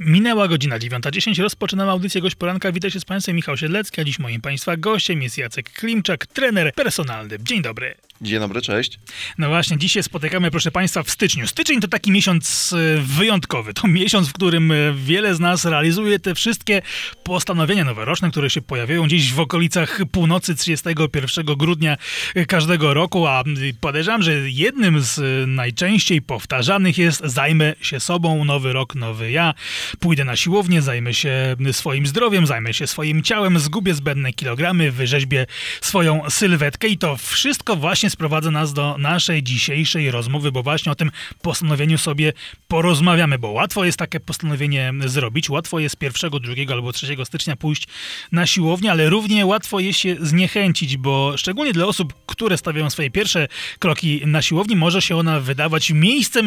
Minęła godzina 9:10, rozpoczynamy audycję Gość Poranka. Witam się z Państwem, Michał Siedlecki, a dziś moim Państwa gościem jest Jacek Klimczak, trener personalny. Dzień dobry. Dzień dobry, cześć. No właśnie, dziś się spotykamy, proszę Państwa, w styczniu. Styczeń to taki miesiąc wyjątkowy. To miesiąc, w którym wiele z nas realizuje te wszystkie postanowienia noworoczne, które się pojawiają gdzieś w okolicach północy 31 grudnia każdego roku, a podejrzewam, że jednym z najczęściej powtarzanych jest: zajmę się sobą, nowy rok, nowy ja, pójdę na siłownię, zajmę się swoim zdrowiem, zajmę się swoim ciałem, zgubię zbędne kilogramy, wyrzeźbię swoją sylwetkę i to wszystko właśnie sprowadza nas do naszej dzisiejszej rozmowy, bo właśnie o tym postanowieniu sobie porozmawiamy, bo łatwo jest takie postanowienie zrobić, łatwo jest 1, 2 albo 3 stycznia pójść na siłownię, ale równie łatwo jest się zniechęcić, bo szczególnie dla osób, które stawiają swoje pierwsze kroki na siłowni, może się ona wydawać miejscem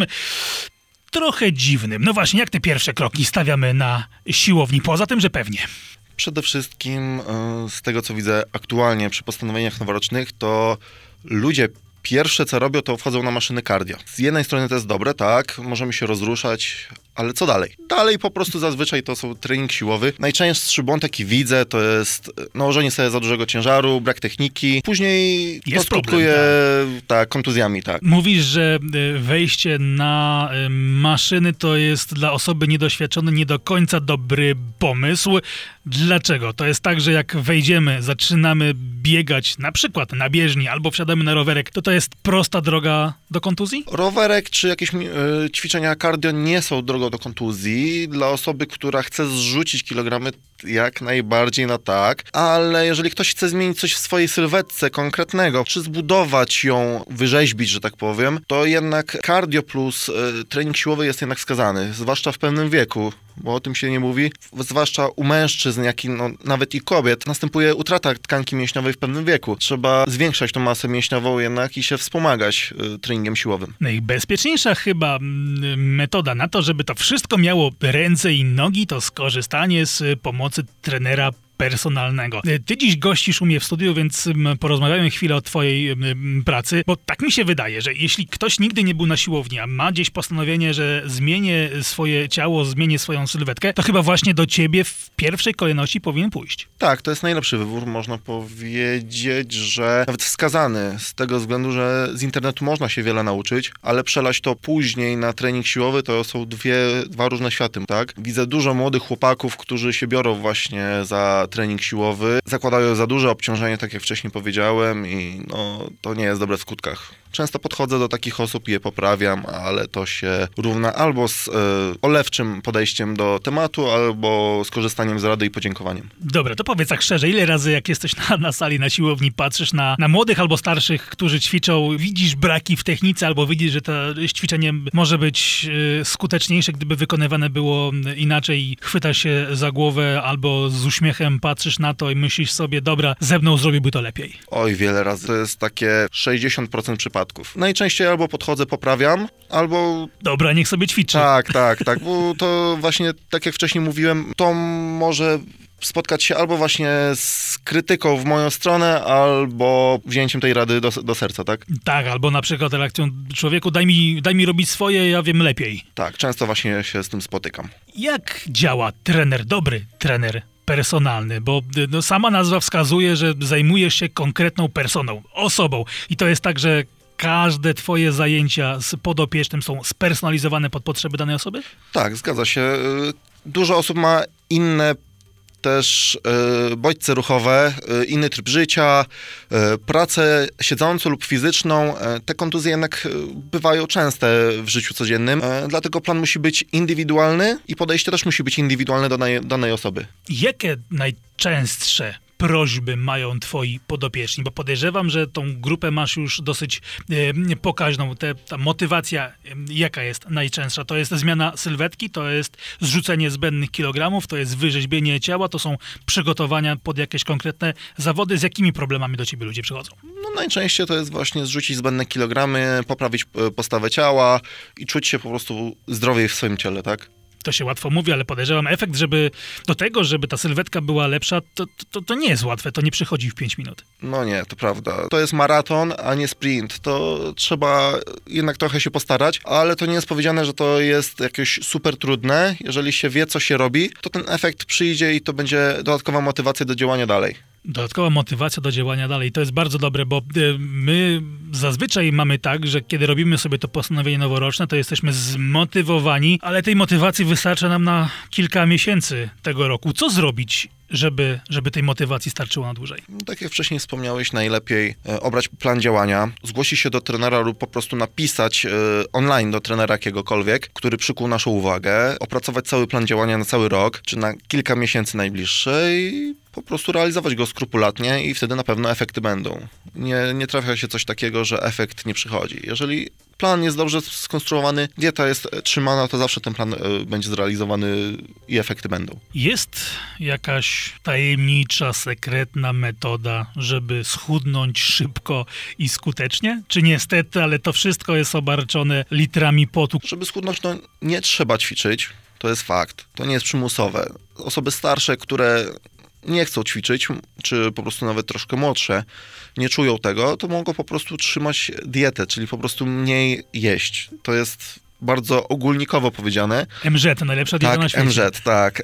trochę dziwnym. No właśnie, jak te pierwsze kroki stawiamy na siłowni, poza tym, że pewnie? Przede wszystkim z tego, co widzę aktualnie przy postanowieniach noworocznych, to ludzie pierwsze, co robią, to wchodzą na maszyny cardio. Z jednej strony to jest dobre, tak, możemy się rozruszać, ale co dalej? Dalej po prostu zazwyczaj to są trening siłowy. Najczęstszy błąd, jaki widzę, to jest nałożenie sobie za dużego ciężaru, brak techniki. Później jest to skutkuje tak, kontuzjami, tak. Mówisz, że wejście na maszyny to jest dla osoby niedoświadczonej nie do końca dobry pomysł. Dlaczego? To jest tak, że jak wejdziemy, zaczynamy biegać na przykład na bieżni albo wsiadamy na rowerek, to jest prosta droga do kontuzji? Rowerek czy jakieś ćwiczenia cardio nie są drogą do kontuzji. Dla osoby, która chce zrzucić kilogramy, jak najbardziej na tak, ale jeżeli ktoś chce zmienić coś w swojej sylwetce konkretnego, czy zbudować ją, wyrzeźbić, że tak powiem, to jednak cardio plus trening siłowy jest jednak wskazany, zwłaszcza w pewnym wieku, bo o tym się nie mówi, zwłaszcza u mężczyzn, jak i nawet i kobiet, następuje utrata tkanki mięśniowej w pewnym wieku. Trzeba zwiększać tą masę mięśniową jednak i się wspomagać treningiem siłowym. Najbezpieczniejsza chyba metoda na to, żeby to wszystko miało ręce i nogi, to skorzystanie z pomocy trenera personalnego. Ty dziś gościsz u mnie w studiu, więc porozmawiamy chwilę o twojej pracy, bo tak mi się wydaje, że jeśli ktoś nigdy nie był na siłowni, a ma gdzieś postanowienie, że zmienię swoje ciało, zmienię swoją sylwetkę, to chyba właśnie do ciebie w pierwszej kolejności powinien pójść. Tak, to jest najlepszy wybór, można powiedzieć, że nawet wskazany, z tego względu, że z internetu można się wiele nauczyć, ale przelać to później na trening siłowy to są dwa różne światy, tak? Widzę dużo młodych chłopaków, którzy się biorą właśnie za trening siłowy, zakładają za duże obciążenie, tak jak wcześniej powiedziałem, i to nie jest dobre w skutkach. Często podchodzę do takich osób i je poprawiam, ale to się równa albo z olewczym podejściem do tematu, albo z korzystaniem z rady i podziękowaniem. Dobra, to powiedz tak szczerze, ile razy jak jesteś na sali, na siłowni, patrzysz na młodych albo starszych, którzy ćwiczą, widzisz braki w technice, albo widzisz, że to ćwiczenie może być skuteczniejsze, gdyby wykonywane było inaczej, chwytasz się za głowę albo z uśmiechem patrzysz na to i myślisz sobie: dobra, ze mną zrobiłby to lepiej. Oj, wiele razy. To jest takie 60% przypadków. Najczęściej albo podchodzę, poprawiam, albo... Dobra, niech sobie ćwiczy. Tak, bo to właśnie, tak jak wcześniej mówiłem, to może spotkać się albo właśnie z krytyką w moją stronę, albo wzięciem tej rady do serca, tak? Tak, albo na przykład reakcją: człowieku, daj mi robić swoje, ja wiem lepiej. Tak, często właśnie się z tym spotykam. Jak działa dobry trener personalny? Bo sama nazwa wskazuje, że zajmujesz się konkretną personą, osobą. I to jest tak, że każde twoje zajęcia z podopiecznym są spersonalizowane pod potrzeby danej osoby? Tak, zgadza się. Dużo osób ma inne też bodźce ruchowe, inny tryb życia, pracę siedzącą lub fizyczną. Te kontuzje jednak bywają częste w życiu codziennym, dlatego plan musi być indywidualny i podejście też musi być indywidualne do danej osoby. Jakie najczęstsze prośby mają twoi podopieczni? Bo podejrzewam, że tą grupę masz już dosyć pokaźną. Ta motywacja, jaka jest najczęstsza? To jest zmiana sylwetki, to jest zrzucenie zbędnych kilogramów, to jest wyrzeźbienie ciała, to są przygotowania pod jakieś konkretne zawody. Z jakimi problemami do ciebie ludzie przychodzą? Najczęściej to jest właśnie zrzucić zbędne kilogramy, poprawić postawę ciała i czuć się po prostu zdrowiej w swoim ciele, tak? to się łatwo mówi, ale podejrzewam, efekt, żeby ta sylwetka była lepsza, to nie jest łatwe, to nie przychodzi w 5 minut. No nie, to prawda. To jest maraton, a nie sprint. To trzeba jednak trochę się postarać, ale to nie jest powiedziane, że to jest jakieś super trudne. Jeżeli się wie, co się robi, to ten efekt przyjdzie i to będzie dodatkowa motywacja do działania dalej. Dodatkowa motywacja do działania dalej. To jest bardzo dobre, bo my zazwyczaj mamy tak, że kiedy robimy sobie to postanowienie noworoczne, to jesteśmy zmotywowani, ale tej motywacji wystarcza nam na kilka miesięcy tego roku. Co zrobić, żeby tej motywacji starczyło na dłużej? Tak jak wcześniej wspomniałeś, najlepiej obrać plan działania, zgłosić się do trenera lub po prostu napisać online do trenera jakiegokolwiek, który przykuł naszą uwagę, opracować cały plan działania na cały rok, czy na kilka miesięcy najbliższe i po prostu realizować go skrupulatnie i wtedy na pewno efekty będą. Nie trafia się coś takiego, że efekt nie przychodzi. Jeżeli plan jest dobrze skonstruowany, dieta jest trzymana, to zawsze ten plan będzie zrealizowany i efekty będą. Jest jakaś tajemnicza, sekretna metoda, żeby schudnąć szybko i skutecznie? Czy niestety, ale to wszystko jest obarczone litrami potu? Żeby schudnąć, no nie trzeba ćwiczyć, to jest fakt. To nie jest przymusowe. Osoby starsze, które nie chcą ćwiczyć, czy po prostu nawet troszkę młodsze, nie czują tego, to mogą po prostu trzymać dietę, czyli po prostu mniej jeść. To jest bardzo ogólnikowo powiedziane. MZ, najlepsza dieta na świecie. MZ, tak.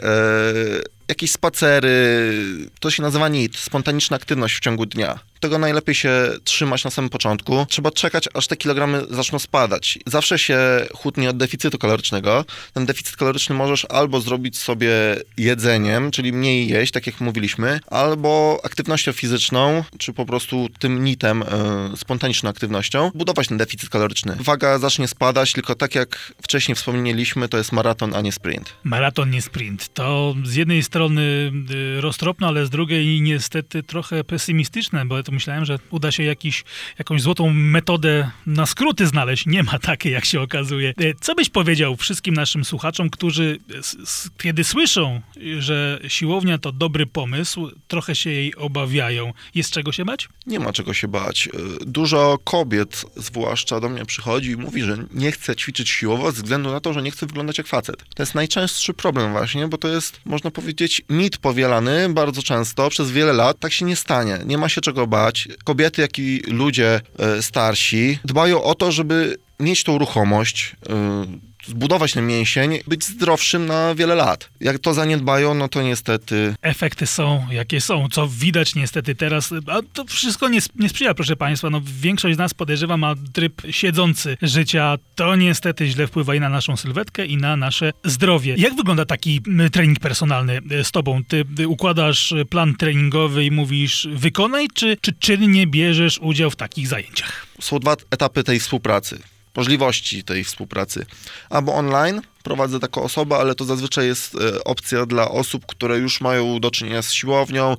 Jakieś spacery, to się nazywa NEAT, spontaniczna aktywność w ciągu dnia. Tego najlepiej się trzymać na samym początku. Trzeba czekać, aż te kilogramy zaczną spadać. Zawsze się chudnie od deficytu kalorycznego. Ten deficyt kaloryczny możesz albo zrobić sobie jedzeniem, czyli mniej jeść, tak jak mówiliśmy, albo aktywnością fizyczną, czy po prostu tym NEAT-em, spontaniczną aktywnością, budować ten deficyt kaloryczny. Waga zacznie spadać, tylko tak jak wcześniej wspomnieliśmy, to jest maraton, a nie sprint. Maraton, nie sprint. To z jednej strony roztropne, ale z drugiej niestety trochę pesymistyczne, bo to myślałem, że uda się jakąś złotą metodę na skróty znaleźć. Nie ma takiej, jak się okazuje. Co byś powiedział wszystkim naszym słuchaczom, którzy kiedy słyszą, że siłownia to dobry pomysł, trochę się jej obawiają. Jest czego się bać? Nie ma czego się bać. Dużo kobiet zwłaszcza do mnie przychodzi i mówi, że nie chce ćwiczyć siłowo ze względu na to, że nie chce wyglądać jak facet. To jest najczęstszy problem właśnie, bo to jest, można powiedzieć, mit powielany bardzo często przez wiele lat. Tak się nie stanie. Nie ma się czego bać. Kobiety, jak i ludzie starsi dbają o to, żeby mieć tą ruchomość, zbudować ten mięsień, być zdrowszym na wiele lat. Jak to zaniedbają, no to niestety... Efekty są, jakie są, co widać niestety teraz, a to wszystko nie sprzyja, proszę Państwa, no większość z nas, podejrzewam, ma tryb siedzący życia, to niestety źle wpływa i na naszą sylwetkę, i na nasze zdrowie. Jak wygląda taki trening personalny z Tobą? Ty układasz plan treningowy i mówisz wykonaj, czy czynnie bierzesz udział w takich zajęciach? Są dwa etapy tej współpracy. Możliwości tej współpracy. Albo online, prowadzę taką osobę, ale to zazwyczaj jest opcja dla osób, które już mają do czynienia z siłownią,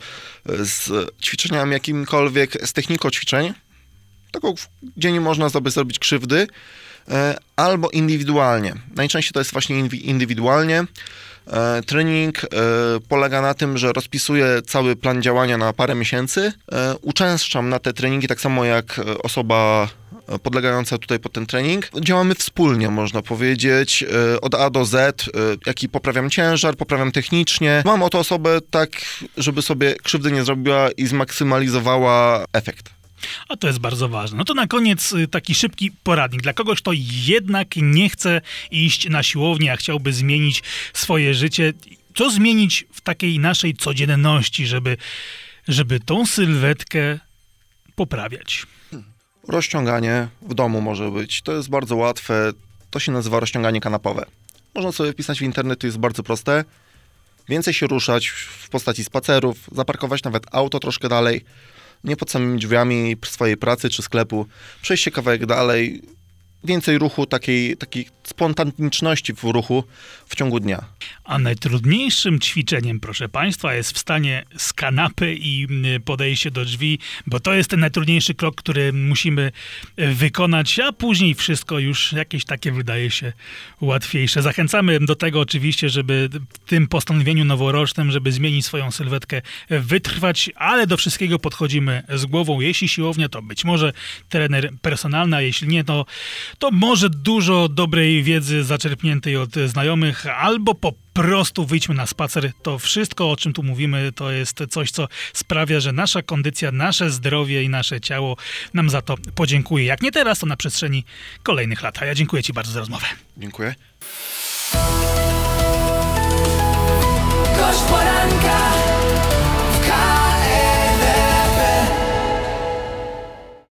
z ćwiczeniami jakimkolwiek, z techniką ćwiczeń, taką, gdzie nie można sobie zrobić krzywdy, albo indywidualnie. Najczęściej to jest właśnie indywidualnie. Trening polega na tym, że rozpisuję cały plan działania na parę miesięcy. Uczęszczam na te treningi tak samo jak osoba podlegająca tutaj pod ten trening. Działamy wspólnie, można powiedzieć, od A do Z, jak i poprawiam ciężar, poprawiam technicznie. Mam o to osobę tak, żeby sobie krzywdy nie zrobiła i zmaksymalizowała efekt. A to jest bardzo ważne. No to na koniec taki szybki poradnik. Dla kogoś, kto jednak nie chce iść na siłownię, a chciałby zmienić swoje życie. Co zmienić w takiej naszej codzienności, żeby tą sylwetkę poprawiać? Rozciąganie w domu może być. To jest bardzo łatwe. To się nazywa rozciąganie kanapowe. Można sobie wpisać w internet, to jest bardzo proste. Więcej się ruszać w postaci spacerów, zaparkować nawet auto troszkę dalej, nie pod samymi drzwiami swojej pracy czy sklepu, przejść się kawałek dalej, więcej ruchu, takiej spontaniczności w ruchu w ciągu dnia. A najtrudniejszym ćwiczeniem, proszę Państwa, jest wstanie z kanapy i podejście do drzwi, bo to jest ten najtrudniejszy krok, który musimy wykonać, a później wszystko już jakieś takie wydaje się łatwiejsze. Zachęcamy do tego oczywiście, żeby w tym postanowieniu noworocznym, żeby zmienić swoją sylwetkę, wytrwać, ale do wszystkiego podchodzimy z głową. Jeśli siłownia, to być może trener personalny, a jeśli nie, to może dużo dobrej wiedzy zaczerpniętej od znajomych, albo po prostu wyjdźmy na spacer. To wszystko, o czym tu mówimy, to jest coś, co sprawia, że nasza kondycja, nasze zdrowie i nasze ciało nam za to podziękuje. Jak nie teraz, to na przestrzeni kolejnych lat. A ja dziękuję Ci bardzo za rozmowę. Dziękuję.